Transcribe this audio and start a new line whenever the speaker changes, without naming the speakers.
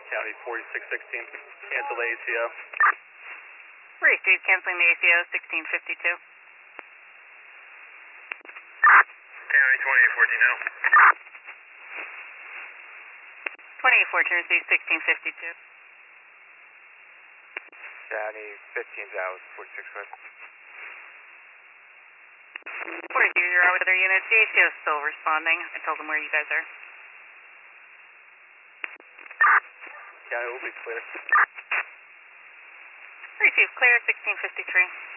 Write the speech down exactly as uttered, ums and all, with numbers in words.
County forty-six sixteen, cancel the A C O.
Received, canceling the A C O, sixteen fifty-two.
County twenty-eight fourteen now.
twenty-eight fourteen, received, sixteen fifty-two.
County fifteen Dallas, forty-six five.
forty-two, zero, other units, the A C O is still responding. I told them where you guys are.
County will be clear.
Received, clear, sixteen fifty-three.